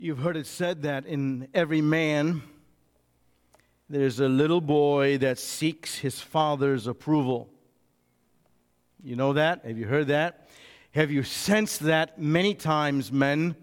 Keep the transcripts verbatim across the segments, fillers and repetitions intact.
You've heard it said that in every man there's a little boy that seeks his father's approval. You know that? Have you heard that? Have you sensed that many times, men?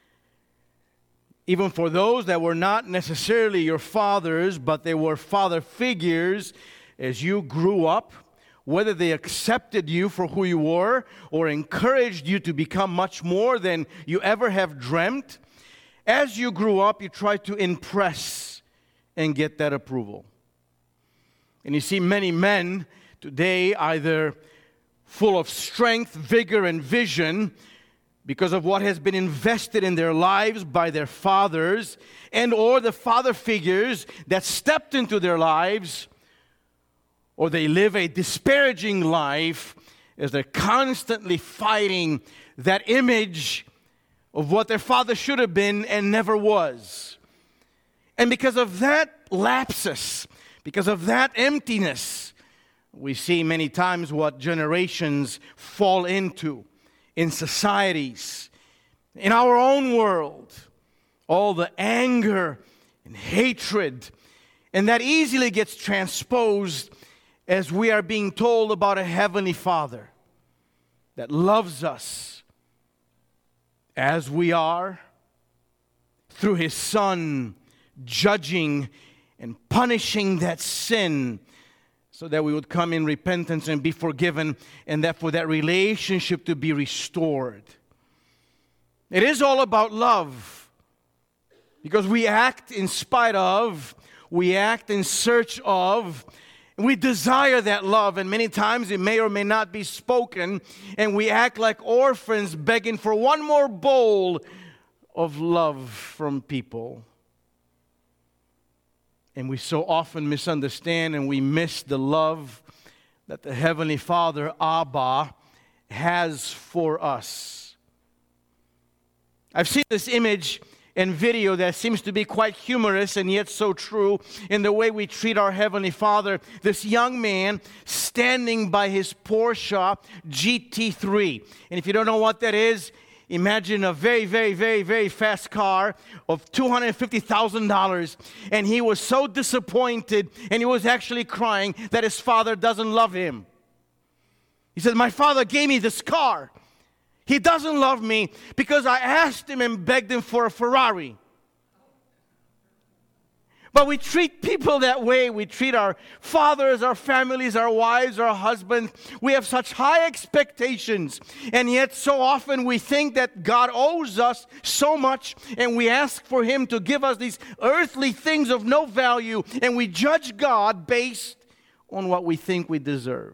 Even for those that were not necessarily your fathers, but they were father figures as you grew up, whether they accepted you for who you were or encouraged you to become much more than you ever have dreamt. As you grew up, you tried to impress and get that approval. And you see many men today either full of strength, vigor, and vision because of what has been invested in their lives by their fathers and or the father figures that stepped into their lives, or they live a disparaging life as they're constantly fighting that image of what their father should have been and never was. And because of that lapsus, because of that emptiness, we see many times what generations fall into in societies, in our own world. All the anger and hatred, and that easily gets transposed as we are being told about a heavenly Father that loves us as we are, through His Son judging and punishing that sin so that we would come in repentance and be forgiven, and that for that relationship to be restored. It is all about love, because we act in spite of, we act in search of, we desire that love, and many times it may or may not be spoken, and we act like orphans begging for one more bowl of love from people. And we so often misunderstand and we miss the love that the Heavenly Father, Abba, has for us. I've seen this image and video that seems to be quite humorous and yet so true in the way we treat our Heavenly Father. This young man standing by his Porsche G T three. And if you don't know what that is, imagine a very, very, very, very fast car of two hundred fifty thousand dollars. And he was so disappointed, and he was actually crying that his father doesn't love him. He said, "My father gave me this car. He doesn't love me because I asked him and begged him for a Ferrari." But we treat people that way. We treat our fathers, our families, our wives, our husbands. We have such high expectations. And yet so often we think that God owes us so much, and we ask for Him to give us these earthly things of no value, and we judge God based on what we think we deserve.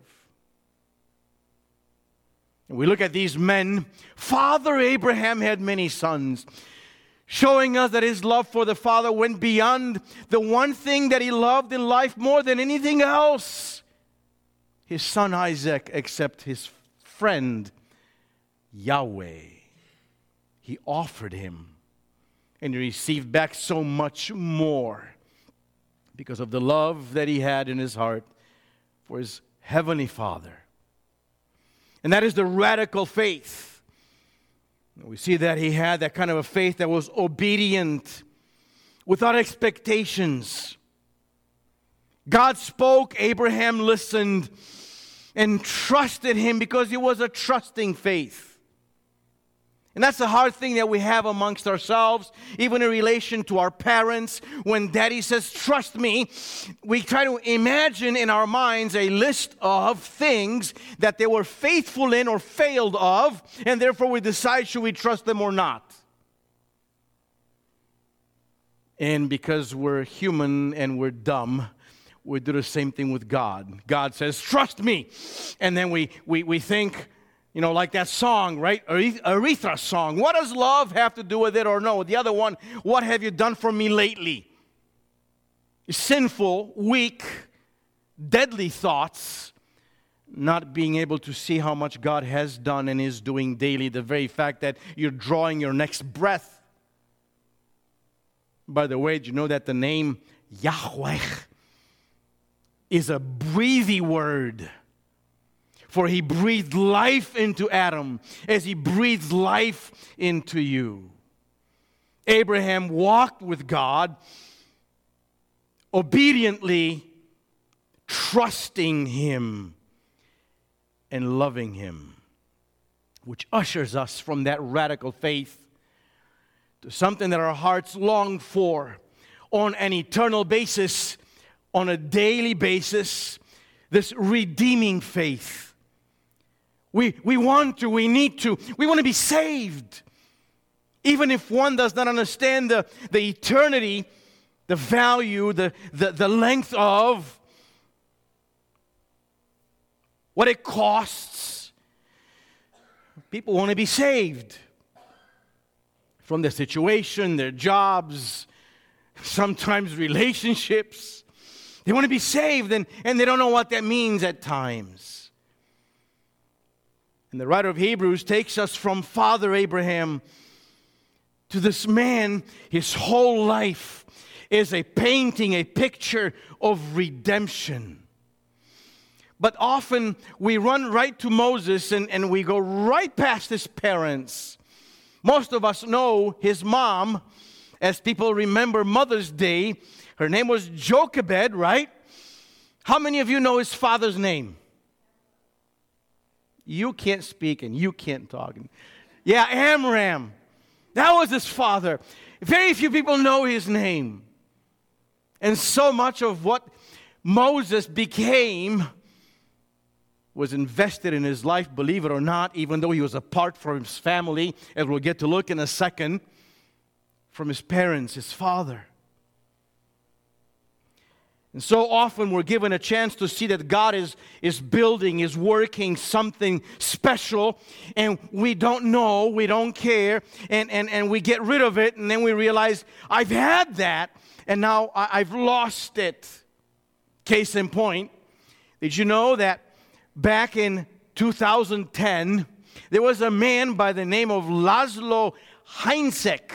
And we look at these men. Father Abraham had many sons, showing us that his love for the Father went beyond the one thing that he loved in life more than anything else, his son Isaac, except his friend Yahweh. He offered him, and he received back so much more because of the love that he had in his heart for his Heavenly Father. And that is the radical faith. We see that he had that kind of a faith that was obedient, without expectations. God spoke, Abraham listened, and trusted Him because it was a trusting faith. And that's the hard thing that we have amongst ourselves, even in relation to our parents. When Daddy says, "Trust me," we try to imagine in our minds a list of things that they were faithful in or failed of, and therefore we decide, should we trust them or not? And because we're human and we're dumb, we do the same thing with God. God says, "Trust me." And then we, we, we think, you know, like that song, right? Aretha song. What does love have to do with it, or no? The other one, what have you done for me lately? Sinful, weak, deadly thoughts, not being able to see how much God has done and is doing daily. The very fact that you're drawing your next breath. By the way, did you know that the name Yahweh is a breathy word? For He breathed life into Adam as He breathes life into you. Abraham walked with God, obediently trusting Him and loving Him, which ushers us from that radical faith to something that our hearts long for on an eternal basis, on a daily basis, this redeeming faith. We, we want to, we need to, we want to be saved. Even if one does not understand the, the eternity, the value, the, the, the length of what it costs, people want to be saved from their situation, their jobs, sometimes relationships. They want to be saved, and, and they don't know what that means at times. And the writer of Hebrews takes us from Father Abraham to this man. His whole life is a painting, a picture of redemption. But often we run right to Moses and, and we go right past his parents. Most of us know his mom, as people remember Mother's Day. Her name was Jochebed, right? How many of you know his father's name? You can't speak and you can't talk. Yeah, Amram. That was his father. Very few people know his name. And so much of what Moses became was invested in his life, believe it or not, even though he was apart from his family, as we'll get to look in a second, from his parents, his father. And so often we're given a chance to see that God is, is building, is working something special, and we don't know, we don't care, and, and, and we get rid of it, and then we realize, I've had that, and now I, I've lost it. Case in point, did you know that back in two thousand ten, there was a man by the name of Laszlo Heinzek.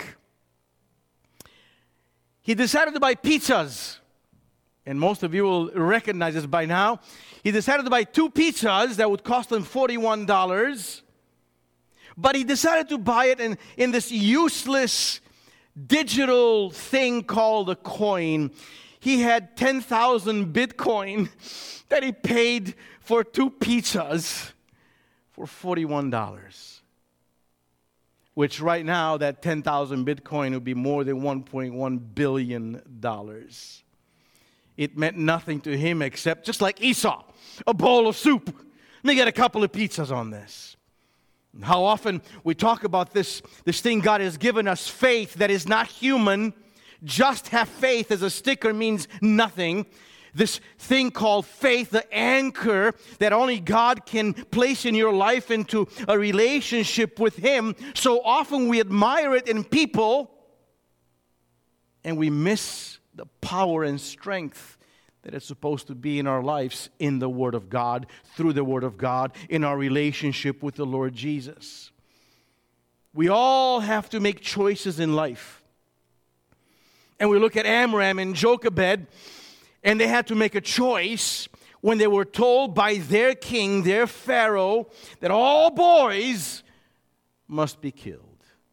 He decided to buy pizzas. And most of you will recognize this by now. He decided to buy two pizzas that would cost him forty-one dollars. But he decided to buy it in, in this useless digital thing called a coin. He had ten thousand Bitcoin that he paid for two pizzas for forty-one dollars. Which right now, that ten thousand Bitcoin would be more than one point one billion dollars. It meant nothing to him except, just like Esau, a bowl of soup. Let me get a couple of pizzas on this. How often we talk about this, this thing God has given us, faith that is not human. Just have faith as a sticker means nothing. This thing called faith, the anchor that only God can place in your life into a relationship with Him. So often we admire it in people and we miss the power and strength that is supposed to be in our lives in the Word of God, through the Word of God, in our relationship with the Lord Jesus. We all have to make choices in life. And we look at Amram and Jochebed, and they had to make a choice when they were told by their king, their Pharaoh, that all boys must be killed.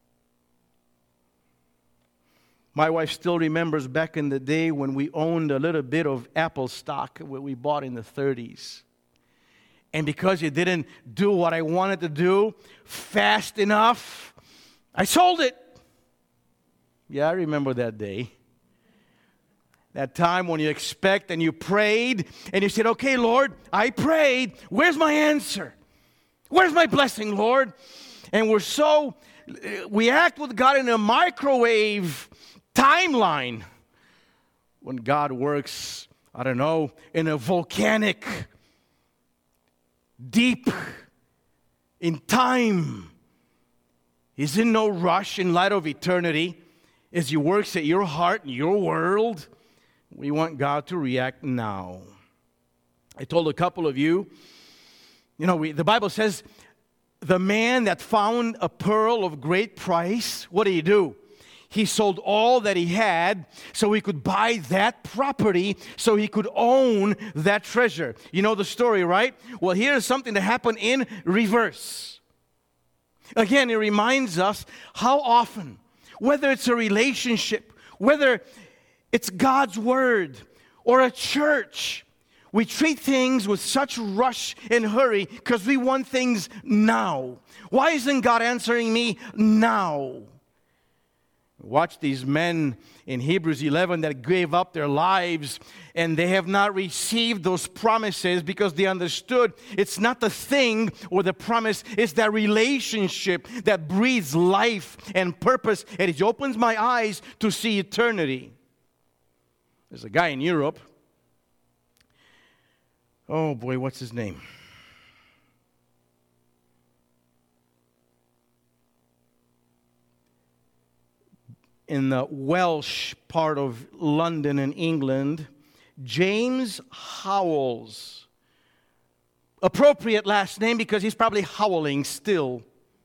My wife still remembers back in the day when we owned a little bit of Apple stock that we bought in the thirties. And because it didn't do what I wanted to do fast enough, I sold it. Yeah, I remember that day. That time when you expect and you prayed and you said, okay, Lord, I prayed. Where's my answer? Where's my blessing, Lord? And we're so, we act with God in a microwave timeline when God works, I don't know, in a volcanic, deep in time. He's in no rush in light of eternity. As He works at your heart and your world, we want God to react now. I told a couple of you, you know, we, the Bible says, the man that found a pearl of great price, what did he do? He sold all that he had so he could buy that property, so he could own that treasure. You know the story, right? Well, here's something that happened in reverse. Again, it reminds us how often whether it's a relationship, whether it's God's Word or a church, we treat things with such rush and hurry because we want things now. Why isn't God answering me now? Watch these men in Hebrews eleven that gave up their lives, and they have not received those promises because they understood it's not the thing or the promise, it's that relationship that breathes life and purpose, and it opens my eyes to see eternity. There's a guy in Europe. Oh boy, what's his name? In the Welsh part of London in England, James Howells. Appropriate last name because he's probably howling still.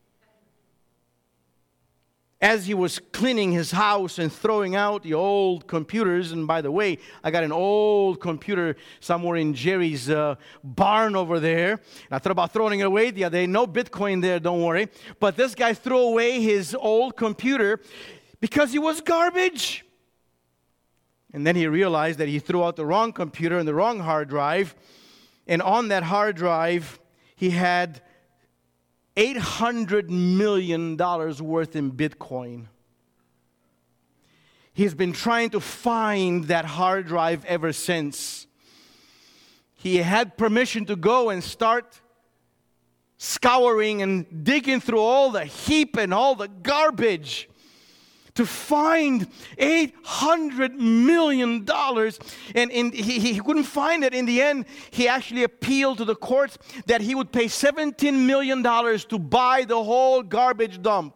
As he was cleaning his house and throwing out the old computers, and by the way, I got an old computer somewhere in Jerry's uh, barn over there. And I thought about throwing it away the other day. No Bitcoin there, don't worry. But this guy threw away his old computer because it was garbage. And then he realized that he threw out the wrong computer and the wrong hard drive. And on that hard drive, he had eight hundred million dollars worth in Bitcoin. He's been trying to find that hard drive ever since. He had permission to go and start scouring and digging through all the heap and all the garbage to find eight hundred million dollars. And in, he, he couldn't find it. In the end, he actually appealed to the courts that he would pay seventeen million dollars to buy the whole garbage dump.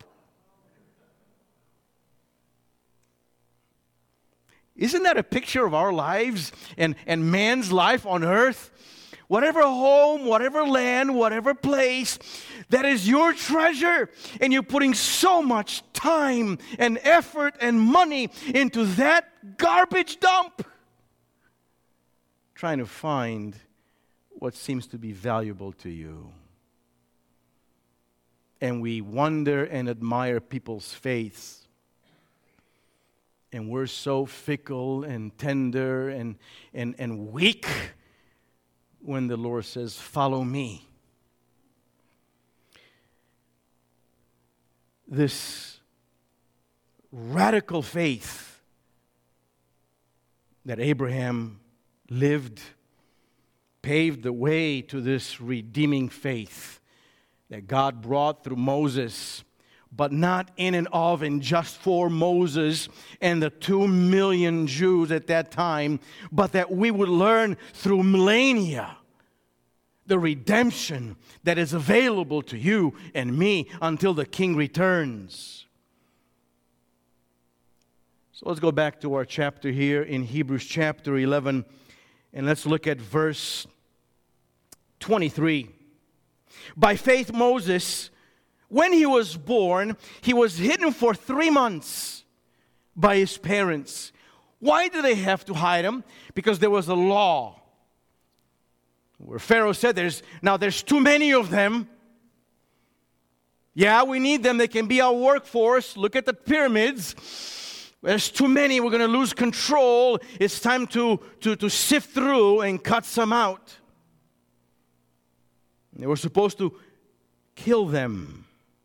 Isn't that a picture of our lives and, and man's life on earth? Whatever home, whatever land, whatever place, that is your treasure. And you're putting so much time and effort and money into that garbage dump, trying to find what seems to be valuable to you. And we wonder and admire people's faiths. And we're so fickle and tender and, and, and weak when the Lord says, follow me. This radical faith that Abraham lived paved the way to this redeeming faith that God brought through Moses, but not in and of and just for Moses and the two million Jews at that time, but that we would learn through millennia the redemption that is available to you and me until the King returns. So let's go back to our chapter here in Hebrews chapter eleven, and let's look at verse twenty-three. By faith Moses, when he was born, he was hidden for three months by his parents. Why did they have to hide him? Because there was a law. Where Pharaoh said, "There's now there's too many of them. Yeah, we need them. They can be our workforce. Look at the pyramids. There's too many. We're going to lose control. It's time to, to, to sift through and cut some out." They were supposed to kill them.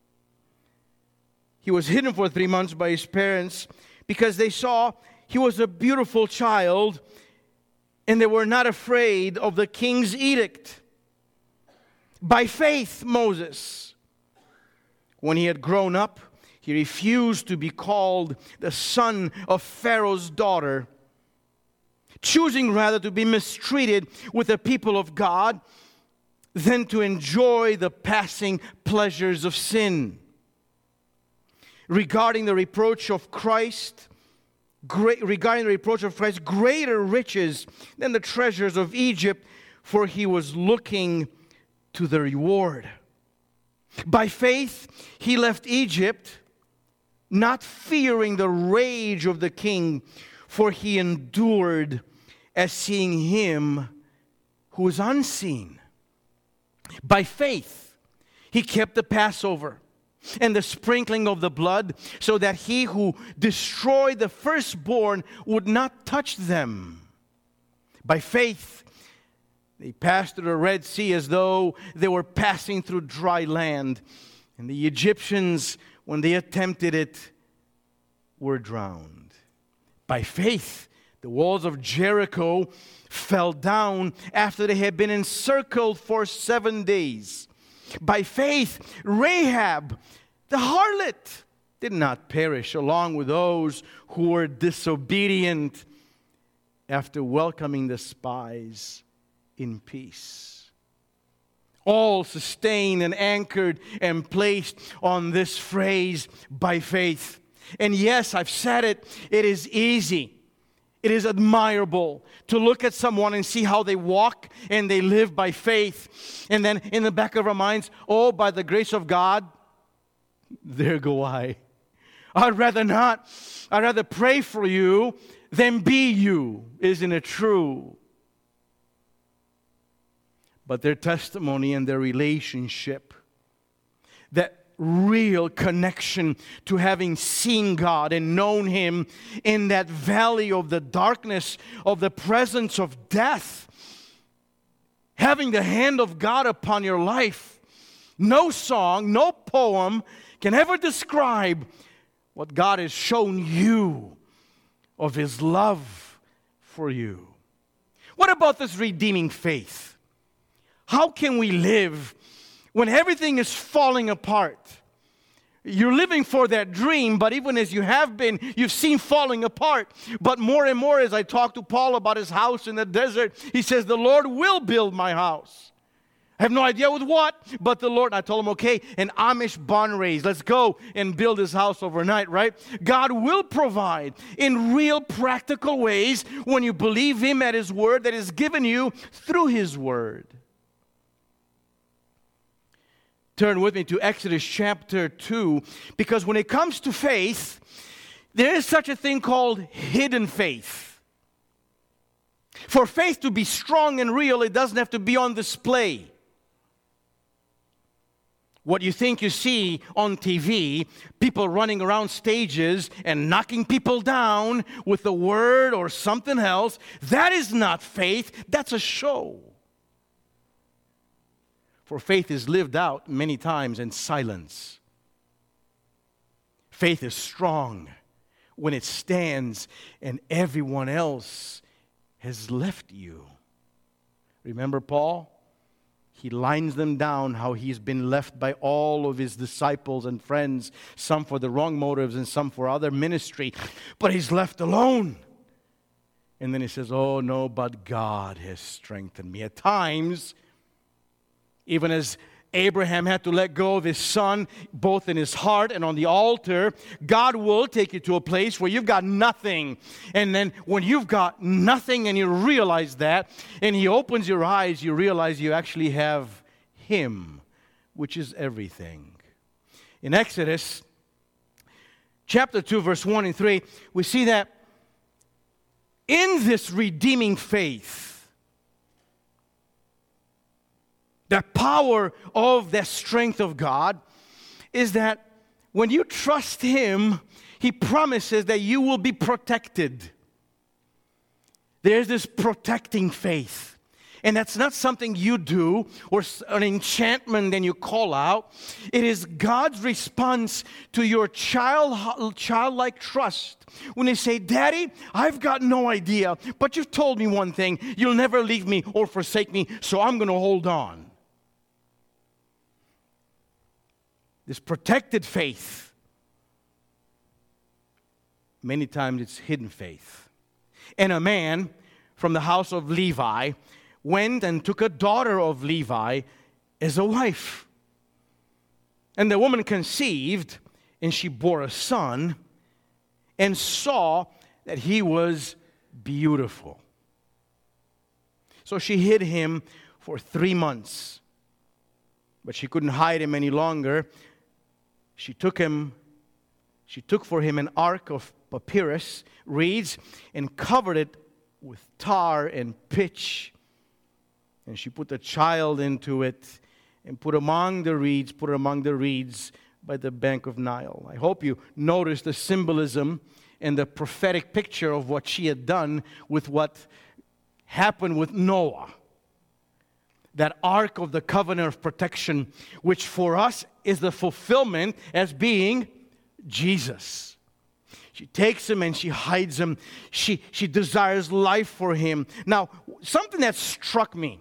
He was hidden for three months by his parents because they saw he was a beautiful child, and they were not afraid of the king's edict. By faith, Moses, when he had grown up, he refused to be called the son of Pharaoh's daughter, choosing rather to be mistreated with the people of God than to enjoy the passing pleasures of sin. Regarding the reproach of Christ, Great, regarding the reproach of Christ, greater riches than the treasures of Egypt, for he was looking to the reward. By faith, he left Egypt, not fearing the rage of the king, for he endured as seeing him who is unseen. By faith, he kept the Passover and the sprinkling of the blood, so that he who destroyed the firstborn would not touch them. By faith, they passed through the Red Sea as though they were passing through dry land. And the Egyptians, when they attempted it, were drowned. By faith, the walls of Jericho fell down after they had been encircled for seven days. By faith, Rahab, the harlot, did not perish along with those who were disobedient after welcoming the spies in peace. All sustained and anchored and placed on this phrase, by faith. And yes, I've said it, it is easy. It is admirable to look at someone and see how they walk and they live by faith. And then in the back of our minds, oh, by the grace of God, there go I. I'd rather not. I'd rather pray for you than be you. Isn't it true? But their testimony and their relationship, that real connection to having seen God and known Him in that valley of the darkness of the presence of death, having the hand of God upon your life, no song, no poem can ever describe what God has shown you of His love for you. What about this redeeming faith? How can we live when everything is falling apart? You're living for that dream, but even as you have been, you've seen falling apart. But more and more, as I talk to Paul about his house in the desert, he says, the Lord will build my house. I have no idea with what, but the Lord, I told him, okay, an Amish barn raise. Let's go and build his house overnight, right? God will provide in real practical ways when you believe Him at His word that is given you through His word. Turn with me to Exodus chapter two, because when it comes to faith, there is such a thing called hidden faith. For faith to be strong and real, it doesn't have to be on display. What you think you see on T V, people running around stages and knocking people down with a word or something else, that is not faith, that's a show. For faith is lived out many times in silence. Faith is strong when it stands and everyone else has left you. Remember Paul? He lines them down how he's been left by all of his disciples and friends, some for the wrong motives and some for other ministry, but he's left alone. And then he says, oh no, but God has strengthened me. At times, even as Abraham had to let go of his son, both in his heart and on the altar, God will take you to a place where you've got nothing. And then when you've got nothing and you realize that, and He opens your eyes, you realize you actually have Him, which is everything. In Exodus chapter two, verse one and three, we see that in this redeeming faith, the power of the strength of God is that when you trust Him, He promises that you will be protected. There's this protecting faith. And that's not something you do or an enchantment and you call out. It is God's response to your child, childlike trust. When they say, Daddy, I've got no idea, but you've told me one thing. You'll never leave me or forsake me, so I'm going to hold on. This protected faith, many times it's hidden faith. And a man from the house of Levi went and took a daughter of Levi as a wife. And the woman conceived, and she bore a son, and saw that he was beautiful. So she hid him for three months. But she couldn't hide him any longer. She took him, she took for him an ark of papyrus reeds and covered it with tar and pitch. And she put the child into it and put among the reeds, put among the reeds by the bank of Nile. I hope you noticed the symbolism and the prophetic picture of what she had done with what happened with Noah. That ark of the covenant of protection, which for us is the fulfillment as being Jesus. She takes him and she hides him. She, she desires life for him. Now, something that struck me.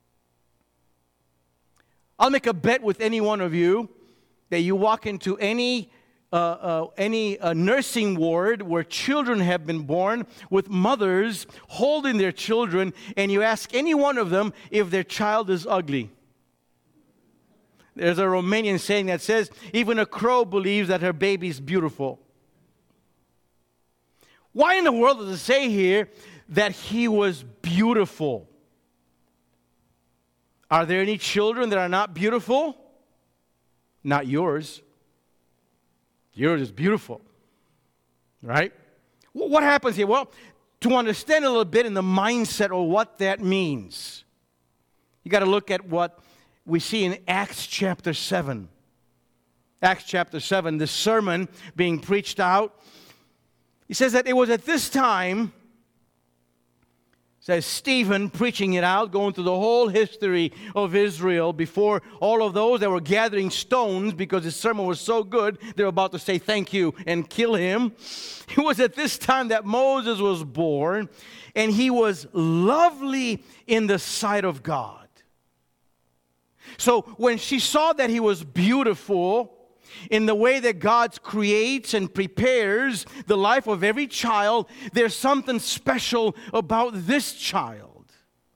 I'll make a bet with any one of you that you walk into any uh, uh, any uh, nursing ward where children have been born with mothers holding their children, and you ask any one of them if their child is ugly. There's a Romanian saying that says, even a crow believes that her baby is beautiful. Why in the world does it say here that he was beautiful? Are there any children that are not beautiful? Not yours. Yours is beautiful. Right? What happens here? Well, to understand a little bit in the mindset of what that means, you got to look at what we see in Acts chapter seven. Acts chapter seven, this sermon being preached out. He says that it was at this time, says Stephen preaching it out, going through the whole history of Israel before all of those that were gathering stones because his sermon was so good, they were about to say thank you and kill him. It was at this time that Moses was born, and he was lovely in the sight of God. So when she saw that he was beautiful, in the way that God creates and prepares the life of every child, there's something special about this child.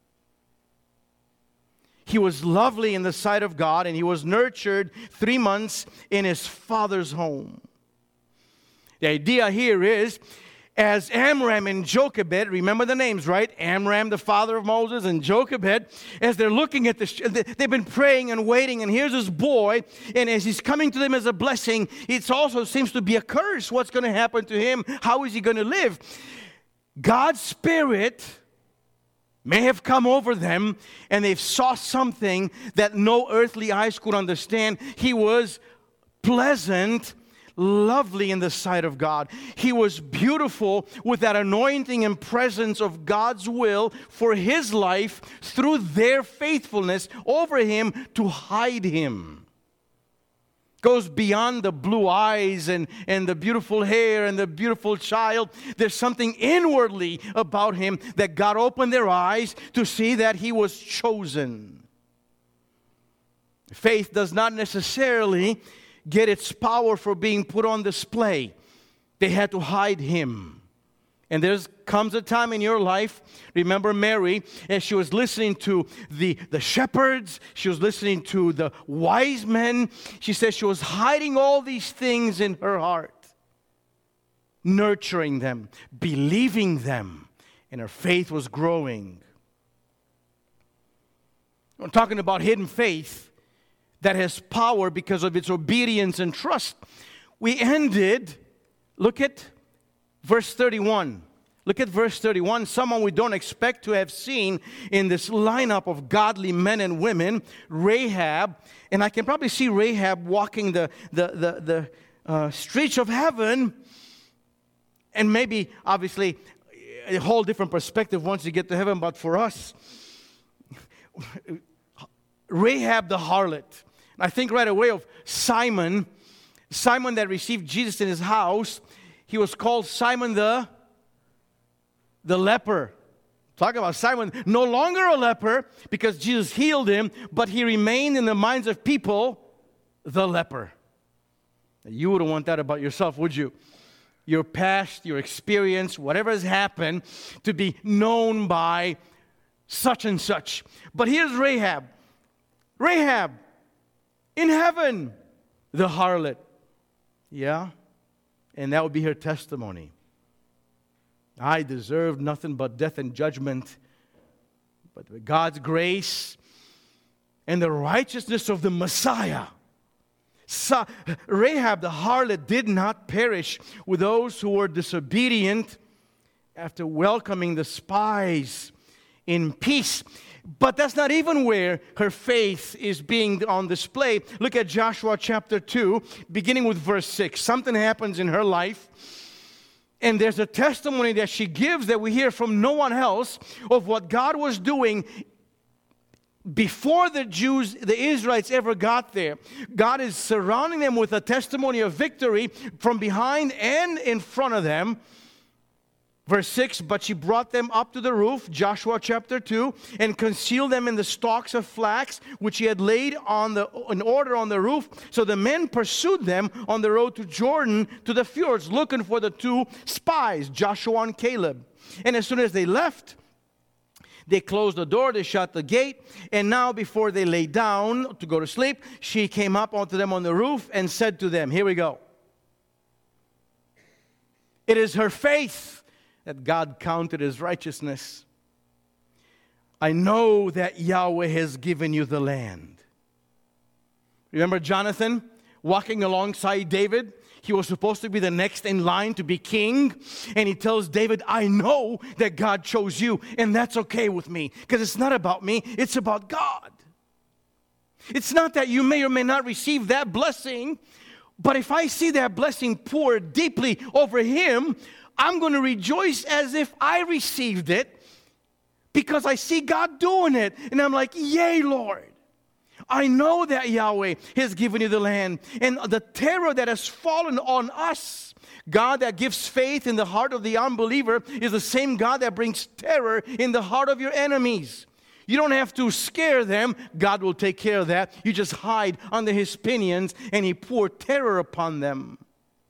He was lovely in the sight of God, and he was nurtured three months in his father's home. The idea here is, as Amram and Jochebed, remember the names, right? Amram, the father of Moses, and Jochebed, as they're looking at this, they've been praying and waiting, and here's this boy, and as he's coming to them as a blessing, it also seems to be a curse. What's going to happen to him? How is he going to live? God's Spirit may have come over them, and they saw something that no earthly eyes could understand. He was pleasant, lovely in the sight of God. He was beautiful with that anointing and presence of God's will for his life through their faithfulness over him to hide him. Goes beyond the blue eyes and, and the beautiful hair and the beautiful child. There's something inwardly about him that God opened their eyes to see that he was chosen. Faith does not necessarily get its power for being put on display. They had to hide him. And there comes a time in your life, remember Mary, as she was listening to the, the shepherds, she was listening to the wise men, she says she was hiding all these things in her heart, nurturing them, believing them, and her faith was growing. I'm talking about hidden faith that has power because of its obedience and trust. We ended, look at verse thirty-one. Look at verse thirty-one. Someone we don't expect to have seen in this lineup of godly men and women, Rahab. And I can probably see Rahab walking the, the, the, the uh, streets of heaven. And maybe, obviously, a whole different perspective once you get to heaven. But for us, Rahab the harlot. I think right away of Simon, Simon that received Jesus in his house. He was called Simon the, the leper. Talk about Simon, no longer a leper because Jesus healed him, but he remained in the minds of people the leper. You wouldn't want that about yourself, would you? Your past, your experience, whatever has happened, to be known by such and such. But here's Rahab. Rahab. In heaven, the harlot. Yeah? And that would be her testimony. I deserved nothing but death and judgment. But with God's grace and the righteousness of the Messiah, so, Rahab the harlot did not perish with those who were disobedient after welcoming the spies in peace. But that's not even where her faith is being on display. Look at Joshua chapter two, beginning with verse six. Something happens in her life, and there's a testimony that she gives that we hear from no one else of what God was doing before the Jews, the Israelites ever got there. God is surrounding them with a testimony of victory from behind and in front of them. Verse six, but she brought them up to the roof, Joshua chapter two, and concealed them in the stalks of flax, which he had laid on the, in order on the roof. So the men pursued them on the road to Jordan, to the fjords, looking for the two spies, Joshua and Caleb. And as soon as they left, they closed the door, they shut the gate, and now before they lay down to go to sleep, she came up onto them on the roof and said to them, here we go. It is her faith that God counted as righteousness. I know that Yahweh has given you the land. Remember Jonathan walking alongside David? He was supposed to be the next in line to be king. And he tells David, I know that God chose you. And that's okay with me. Because it's not about me. It's about God. It's not that you may or may not receive that blessing. But if I see that blessing pour deeply over him, I'm going to rejoice as if I received it. Because I see God doing it. And I'm like, yay, Lord. I know that Yahweh has given you the land. And the terror that has fallen on us, God that gives faith in the heart of the unbeliever, is the same God that brings terror in the heart of your enemies. You don't have to scare them. God will take care of that. You just hide under his pinions and he pour terror upon them.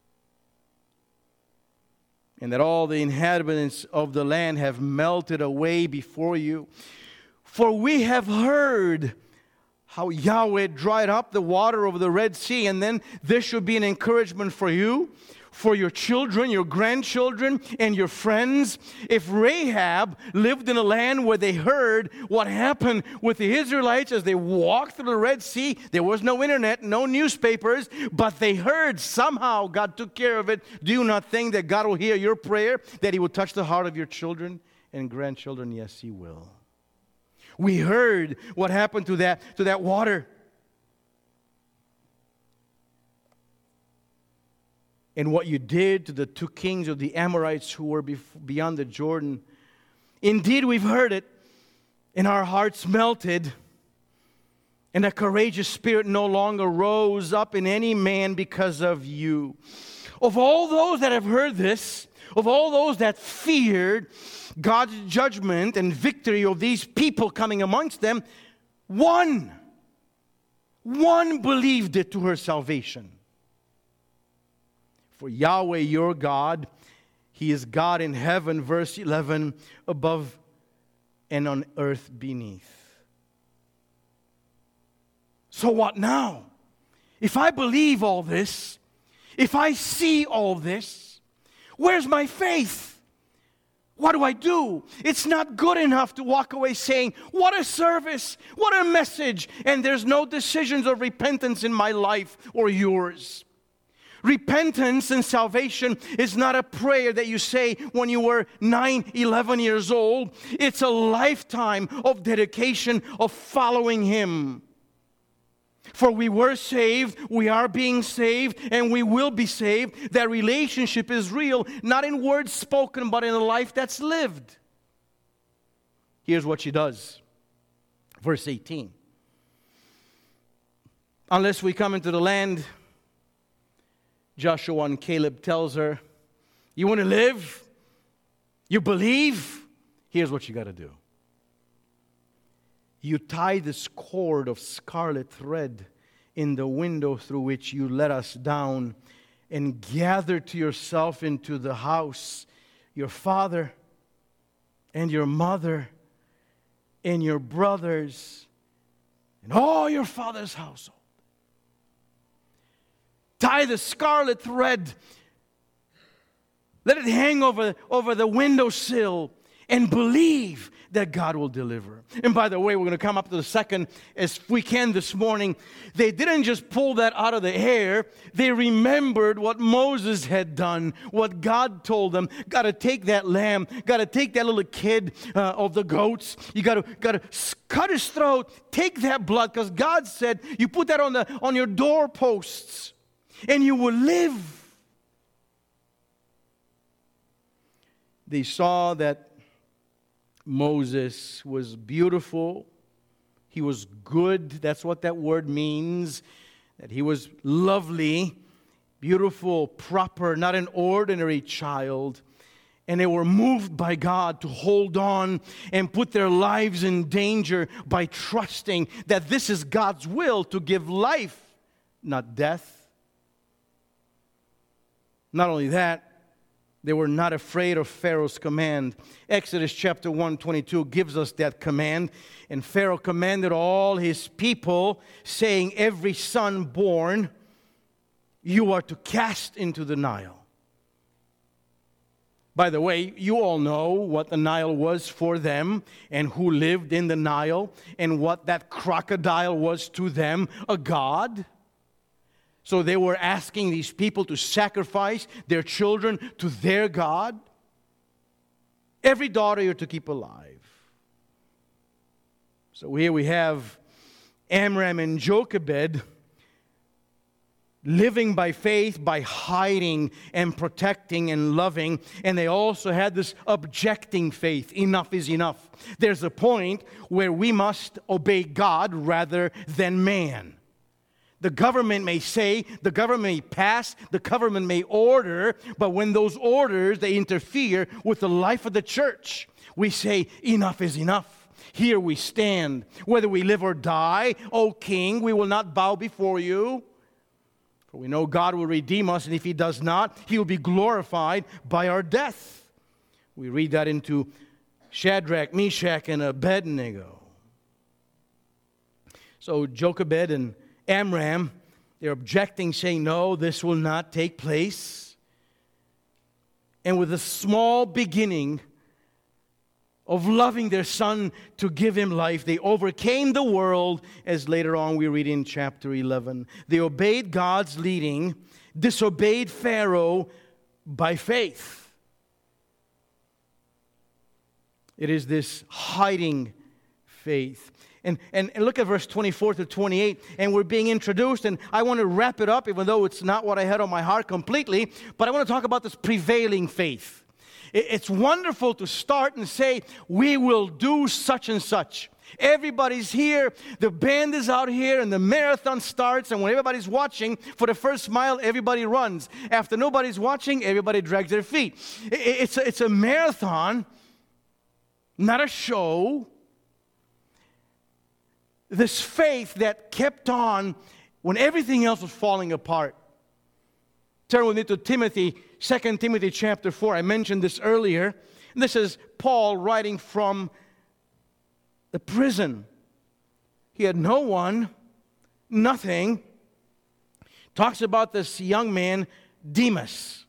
And that all the inhabitants of the land have melted away before you. For we have heard how Yahweh dried up the water over the Red Sea, and then this should be an encouragement for you, for your children, your grandchildren, and your friends. If Rahab lived in a land where they heard what happened with the Israelites as they walked through the Red Sea, there was no internet, no newspapers, but they heard somehow God took care of it. Do you not think that God will hear your prayer, that he will touch the heart of your children and grandchildren? Yes, he will. We heard what happened to that, to that water. And what you did to the two kings of the Amorites who were beyond the Jordan. Indeed, we've heard it, and our hearts melted, and a courageous spirit no longer rose up in any man because of you. Of all those that have heard this, of all those that feared God's judgment and victory of these people coming amongst them, one, one believed it to her salvation. For Yahweh your God, he is God in heaven, verse eleven, above and on earth beneath. So what now? If I believe all this, if I see all this, where's my faith? What do I do? It's not good enough to walk away saying, what a service, what a message, and there's no decisions of repentance in my life or yours. Repentance and salvation is not a prayer that you say when you were nine, eleven years old. It's a lifetime of dedication of following him. For we were saved, we are being saved, and we will be saved. That relationship is real, not in words spoken, but in a life that's lived. Here's what she does. Verse eighteen. Unless we come into the land, Joshua and Caleb tells her, you want to live? You believe? Here's what you got to do. You tie this cord of scarlet thread in the window through which you let us down, and gather to yourself into the house your father and your mother and your brothers and all your father's household. Tie the scarlet thread. Let it hang over, over the windowsill. and believe that God will deliver. And by the way, we're going to come up to the second as we can this morning. They didn't just pull that out of the air. They remembered what Moses had done, what God told them. Got to take that lamb. Got to take that little kid uh, of the goats. You got to got to cut his throat. Take that blood, because God said you put that on the on your doorposts, and you will live. They saw that Moses was beautiful. He was good. That's what that word means. That he was lovely, beautiful, proper, not an ordinary child. And they were moved by God to hold on and put their lives in danger by trusting that this is God's will to give life, not death. Not only that, they were not afraid of Pharaoh's command. Exodus chapter one twenty-two gives us that command. And Pharaoh commanded all his people, saying, every son born you are to cast into the Nile. By the way, you all know what the Nile was for them and who lived in the Nile and what that crocodile was to them, a god. So they were asking these people to sacrifice their children to their God. Every daughter you're to keep alive. So here we have Amram and Jochebed living by faith, by hiding and protecting and loving. And they also had this objecting faith. Enough is enough. There's a point where we must obey God rather than man. The government may say, the government may pass, the government may order, but when those orders, they interfere with the life of the church, we say, enough is enough. Here we stand. Whether we live or die, O King, we will not bow before you. For we know God will redeem us, and if He does not, He will be glorified by our death. We read that into Shadrach, Meshach, and Abednego. So Jochebed and Amram, they're objecting, saying, no, this will not take place. And with a small beginning of loving their son to give him life, they overcame the world, as later on we read in chapter eleven. They obeyed God's leading, disobeyed Pharaoh by faith. It is this hiding faith. And, and, and look at verse twenty-four to twenty-eight, and we're being introduced, and I want to wrap it up, even though it's not what I had on my heart completely, but I want to talk about this prevailing faith. It, it's wonderful to start and say, we will do such and such. Everybody's here, the band is out here, and the marathon starts, and when everybody's watching, for the first mile, everybody runs. After nobody's watching, everybody drags their feet. It, it's, a, it's a marathon, not a show. This faith that kept on when everything else was falling apart. Turn with me to Timothy, Second Timothy chapter four. I mentioned this earlier. This is Paul writing from the prison. He had no one, nothing. Talks about this young man, Demas.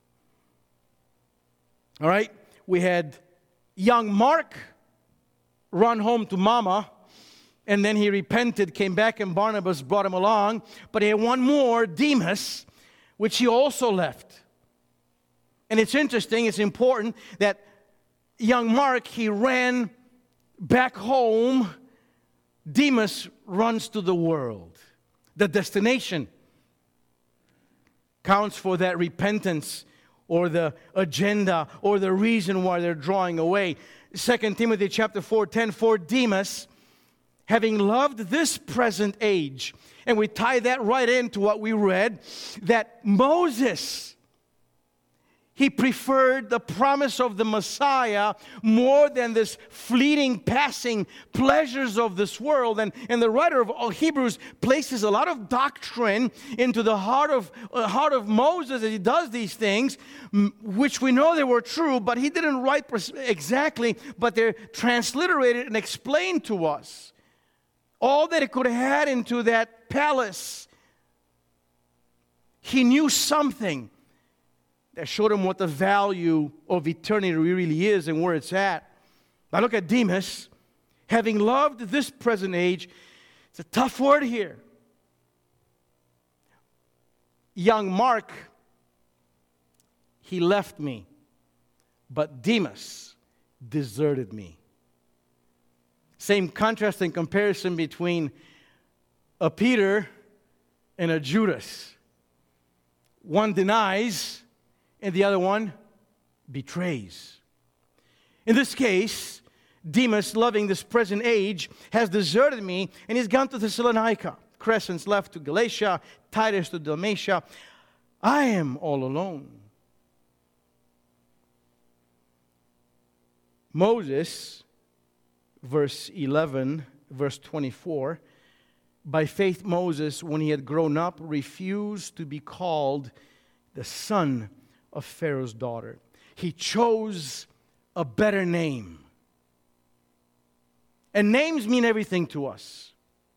All right? We had young Mark run home to mama. And then he repented, came back, and Barnabas brought him along. But he had one more, Demas, which he also left. And it's interesting, it's important that young Mark, he ran back home. Demas runs to the world. The destination counts for that repentance or the agenda or the reason why they're drawing away. Second Timothy chapter four ten, for Demas, having loved this present age. And we tie that right into what we read, that Moses, he preferred the promise of the Messiah more than this fleeting, passing pleasures of this world. And, and the writer of Hebrews places a lot of doctrine into the heart of, uh, heart of Moses as he does these things, which we know they were true, but he didn't write exactly, but they're transliterated and explained to us. All that he could have had into that palace, he knew something that showed him what the value of eternity really is and where it's at. Now look at Demas. Having loved this present age, it's a tough word here. Young Mark, he left me, but Demas deserted me. Same contrast and comparison between a Peter and a Judas. One denies, and the other one betrays. In this case, Demas, loving this present age, has deserted me, and he's gone to Thessalonica. Crescens left to Galatia, Titus to Dalmatia. I am all alone. Moses, verse eleven, verse twenty-four, by faith Moses, when he had grown up, refused to be called the son of Pharaoh's daughter. He chose a better name. And names mean everything to us.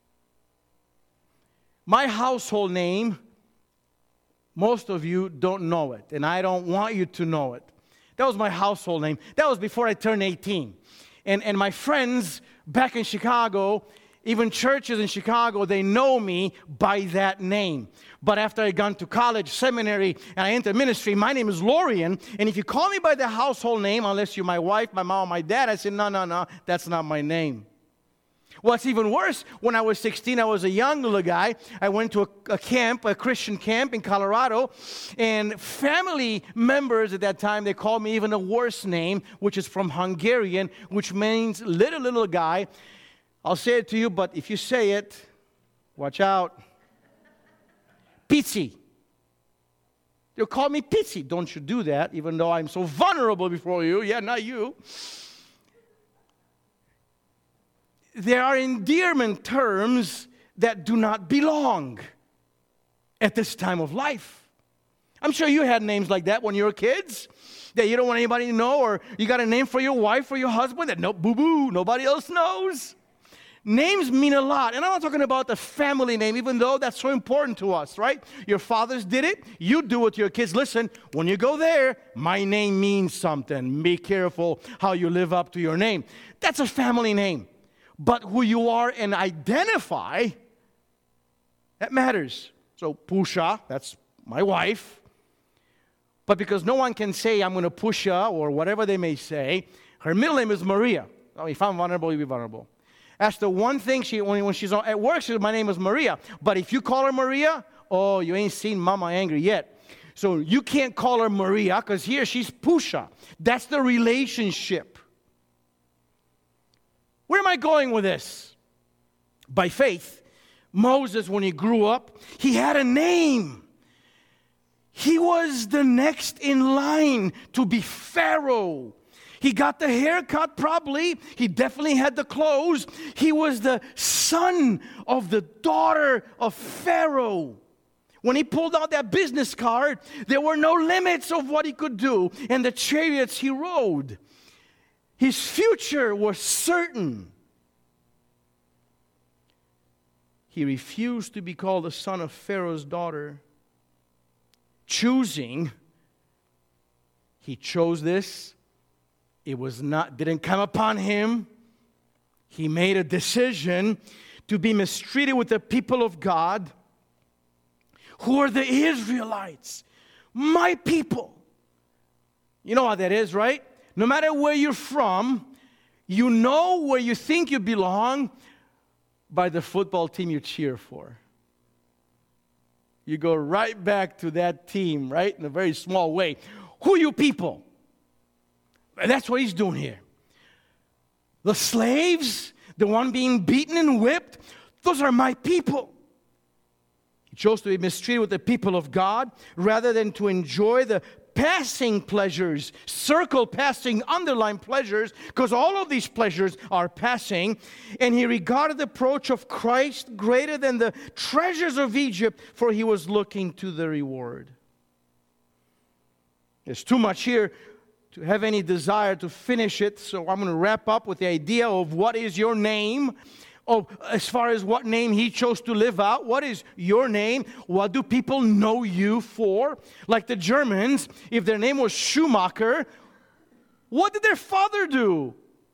My household name, most of you don't know it, and I don't want you to know it. That was my household name. That was before I turned eighteen. And, and my friends back in Chicago, even churches in Chicago, they know me by that name. But after I gone to college, seminary, and I entered ministry, my name is Lorian. And if you call me by the household name, unless you're my wife, my mom, my dad, I say, no, no, no, that's not my name. What's even worse, when I was sixteen, I was a young little guy. I went to a, a camp, a Christian camp in Colorado, and family members at that time, they called me even a worse name, which is from Hungarian, which means little, little guy. I'll say it to you, but if you say it, watch out. Pici. They'll call me Pici. Don't you do that, even though I'm so vulnerable before you. Yeah, not you. There are endearment terms that do not belong at this time of life. I'm sure you had names like that when you were kids, that you don't want anybody to know, or you got a name for your wife or your husband that no boo-boo, nobody else knows. Names mean a lot, and I'm not talking about the family name, even though that's so important to us, right? Your fathers did it, you do it to your kids. Listen, when you go there, my name means something. Be careful how you live up to your name. That's a family name. But who you are and identify, that matters. So Pusha, that's my wife. But because no one can say I'm going to Pusha or whatever they may say, her middle name is Maria. Oh, if I'm vulnerable, you'll be vulnerable. That's the one thing she, when, when she's at work, she says, my name is Maria. But if you call her Maria, oh, you ain't seen Mama angry yet. So you can't call her Maria because here she's Pusha. That's the relationship. Where am I going with this? By faith, Moses, when he grew up, he had a name. He was the next in line to be Pharaoh. He got the haircut probably. He definitely had the clothes. He was the son of the daughter of Pharaoh. When he pulled out that business card, there were no limits of what he could do and the chariots he rode. His future was certain. He refused to be called the son of Pharaoh's daughter. Choosing, he chose this. It was not, didn't come upon him. He made a decision to be mistreated with the people of God, who are the Israelites, my people. You know how that is, right? No matter where you're from, you know where you think you belong by the football team you cheer for. You go right back to that team, right? In a very small way. Who are you people? And that's what he's doing here. The slaves, the one being beaten and whipped, those are my people. He chose to be mistreated with the people of God rather than to enjoy the passing pleasures, circle passing, underline pleasures, because all of these pleasures are passing. And he regarded the approach of Christ greater than the treasures of Egypt, for he was looking to the reward. There's too much here to have any desire to finish it, so I'm going to wrap up with the idea of what is your name. Oh, as far as what name he chose to live out, what is your name? What do people know you for? Like the Germans, if their name was Schumacher, what did their father do?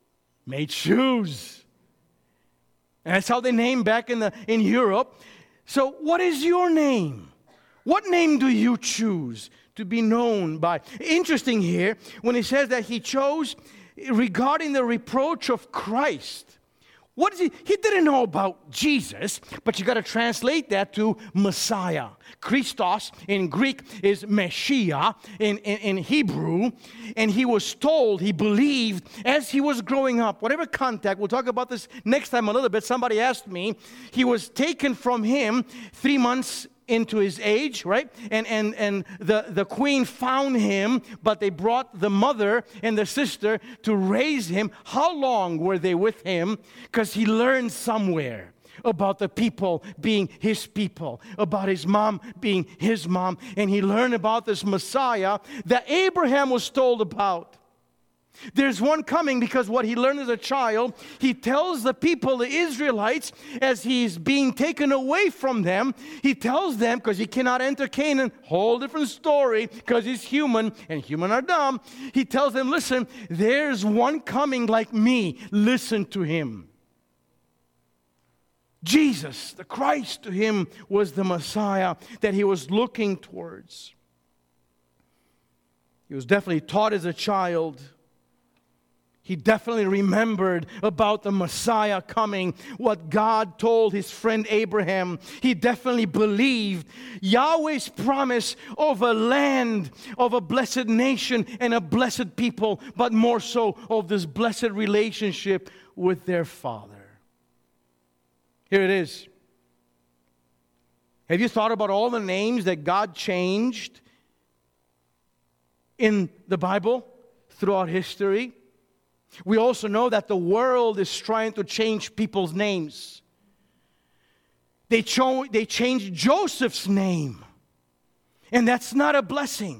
made shoes. And that's how they named back in the in Europe. So what is your name? What name do you choose to be known by? Interesting here, when he says that he chose regarding the reproach of Christ. What is he? He didn't know about Jesus, but you got to translate that to Messiah. Christos in Greek is Messiah in, in, in Hebrew. And he was told, he believed as he was growing up, whatever contact, we'll talk about this next time a little bit. Somebody asked me, he was taken from him three months into his age, right? And and and the, the queen found him, but they brought the mother and the sister to raise him. How long were they with him? Because he learned somewhere about the people being his people, about his mom being his mom, and he learned about this Messiah that Abraham was told about. There's one coming, because what he learned as a child, he tells the people, the Israelites, as he's being taken away from them, he tells them, because he cannot enter Canaan, whole different story, because he's human, and human are dumb, he tells them, listen, there's one coming like me, listen to him. Jesus, the Christ, to him was the Messiah that he was looking towards. He was definitely taught as a child. He definitely remembered about the Messiah coming, what God told his friend Abraham. He definitely believed Yahweh's promise of a land, of a blessed nation and a blessed people, but more so of this blessed relationship with their Father. Here it is. Have you thought about all the names that God changed in the Bible throughout history? We also know that the world is trying to change people's names. They, cho- they changed Joseph's name, and that's not a blessing.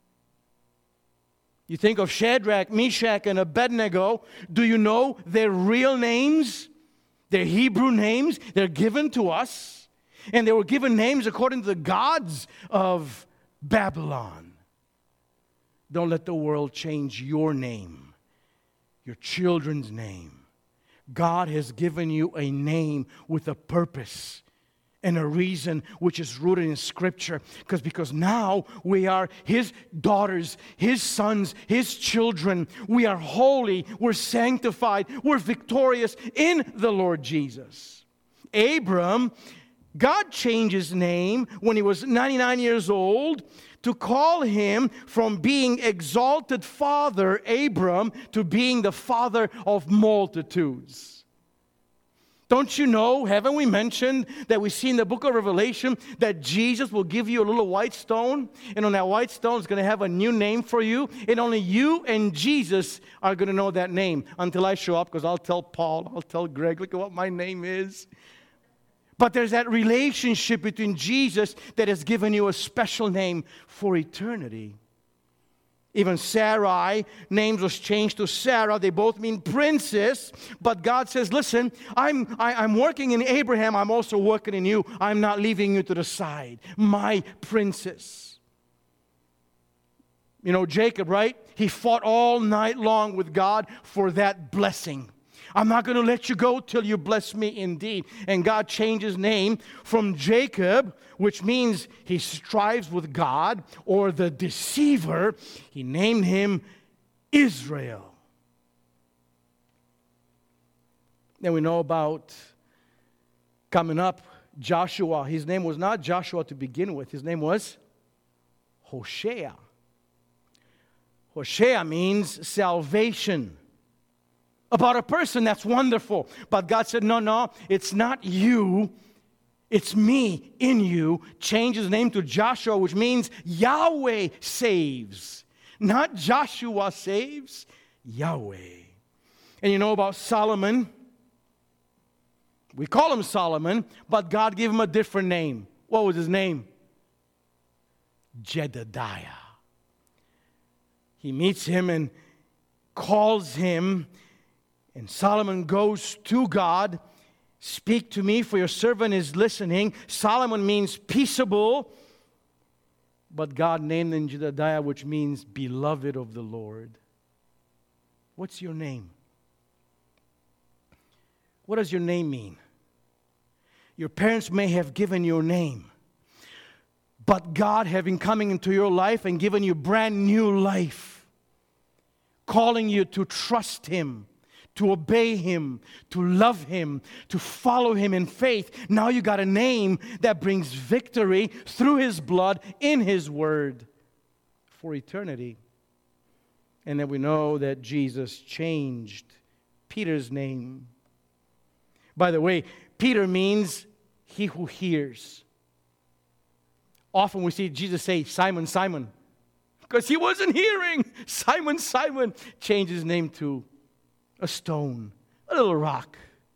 You think of Shadrach, Meshach, and Abednego. Do you know their real names? Their Hebrew names, they're given to us. And they were given names according to the gods of Babylon. Don't let the world change your name, your children's name. God has given you a name with a purpose and a reason which is rooted in Scripture. Because because now we are His daughters, His sons, His children. We are holy, we're sanctified, we're victorious in the Lord Jesus. Abram, God changed his name when he was ninety-nine years old to call him from being exalted father, Abram, to being the father of multitudes. Don't you know, haven't we mentioned that we see in the book of Revelation that Jesus will give you a little white stone, and on that white stone is going to have a new name for you, and only you and Jesus are going to know that name until I show up, because I'll tell Paul, I'll tell Greg, look at what my name is. But there's that relationship between Jesus that has given you a special name for eternity. Even Sarai, names was changed to Sarah. They both mean princess. But God says, listen, I'm, I, I'm working in Abraham. I'm also working in you. I'm not leaving you to the side. My princess. You know, Jacob, right? He fought all night long with God for that blessing. I'm not going to let you go till you bless me indeed. And God changed his name from Jacob, which means he strives with God, or the deceiver. He named him Israel. Then we know about coming up, Joshua. His name was not Joshua to begin with. His name was Hosea. Hosea means salvation. About a person that's wonderful. But God said, no, no, it's not you. It's me in you. Change his name to Joshua, which means Yahweh saves. Not Joshua saves, Yahweh. And you know about Solomon? We call him Solomon, but God gave him a different name. What was his name? Jedediah. He meets him and calls him. And Solomon goes to God, speak to me, for your servant is listening. Solomon means peaceable, but God named him Jedediah, which means beloved of the Lord. What's your name? What does your name mean? Your parents may have given your name, but God having coming into your life and given you brand new life, calling you to trust Him, to obey Him, to love Him, to follow Him in faith. Now you got a name that brings victory through His blood in His Word for eternity. And then we know that Jesus changed Peter's name. By the way, Peter means he who hears. Often we see Jesus say, Simon, Simon, because he wasn't hearing. Simon, Simon, changed his name to a stone, a little rock.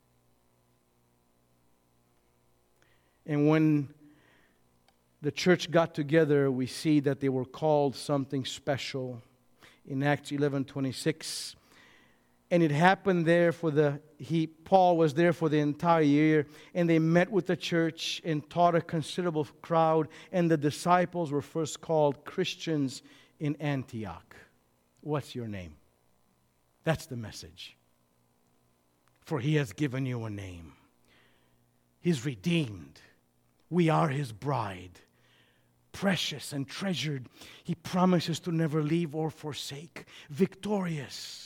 And when the church got together, we see that they were called something special in Acts eleven twenty-six. And it happened there for the, he, Paul was there for the entire year, and they met with the church and taught a considerable crowd, and the disciples were first called Christians in Antioch. What's your name? That's the message. For He has given you a name. He's redeemed. We are His bride. Precious and treasured. He promises to never leave or forsake. Victorious.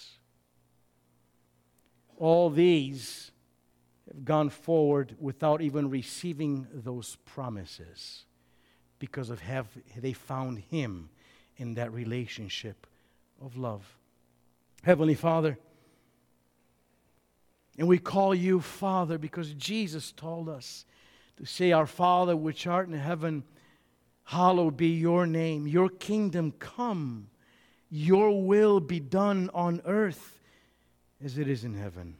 All these have gone forward without even receiving those promises, because of have they found Him in that relationship of love. Heavenly Father, and we call You Father because Jesus told us to say, Our Father which art in heaven, hallowed be Your name. Your kingdom come. Your will be done on earth as it is in heaven.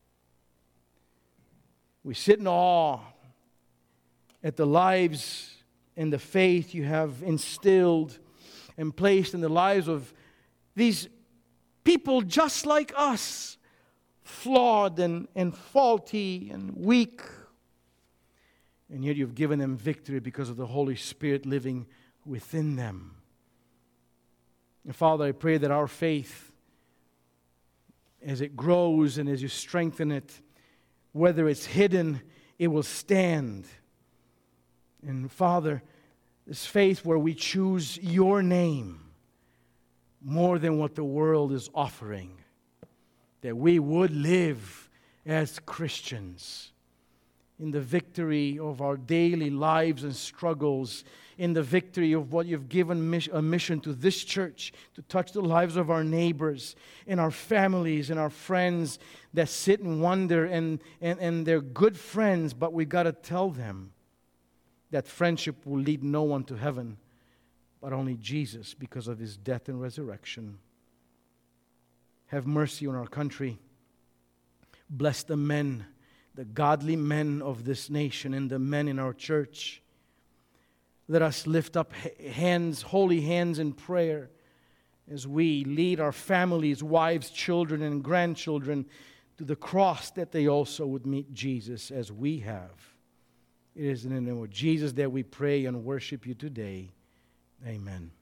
We sit in awe at the lives and the faith You have instilled and placed in the lives of these people just like us, flawed and, and faulty and weak. And yet You've given them victory because of the Holy Spirit living within them. And Father, I pray that our faith, as it grows and as You strengthen it, whether it's hidden, it will stand. And Father, this faith where we choose Your name more than what the world is offering, that we would live as Christians in the victory of our daily lives and struggles, in the victory of what You've given a mission to this church, to touch the lives of our neighbors, and our families, and our friends that sit and wonder, and, and, and they're good friends, but we've got to tell them that friendship will lead no one to heaven, but only Jesus because of His death and resurrection. Have mercy on our country. Bless the men, the godly men of this nation, and the men in our church. Let us lift up hands, holy hands in prayer as we lead our families, wives, children, and grandchildren to the cross, that they also would meet Jesus as we have. It is in the name of Jesus that we pray and worship You today. Amen.